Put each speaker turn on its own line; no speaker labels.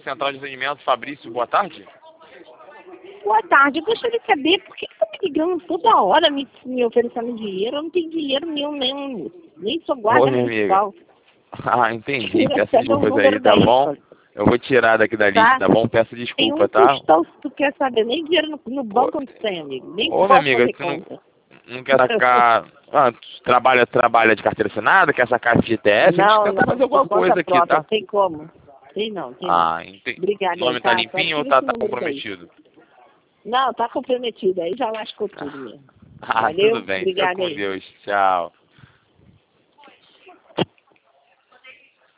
Central de Atendimento, Fabrício, boa tarde.
Boa tarde, eu gostaria de saber por que você está me ligando toda hora me oferecendo dinheiro. Eu não tenho dinheiro nenhum, nem sou guarda
Ô, minha
municipal.
Ah, entendi. Peço
Pega o
desculpas aí,
número
tá
daí,
bom?
Paulo.
Eu vou tirar daqui da lista, tá bom? Peço
Tem
desculpa,
um
tá?
tostão, se tu quer saber. Nem dinheiro no banco não tem, amigo. Nem
Ô, minha
posso
amiga,
fazer
tu
conta.
não quer sacar... Ah, tu trabalha de carteira assinada, quer sacar FGTS? A gente tenta fazer alguma
por conta
coisa aqui,
própria,
tá?
tem como. Tem não.
Ah, entendi.
Obrigada
O
aí,
nome tá
tá?
limpinho ou
Tira esse
tá
número daí.
comprometido?
Não, tá comprometido. Aí já lascou tudo mesmo.
Ah, tudo
Valeu?
bem. Fica
Obrigada
com
aí.
Deus. Tchau.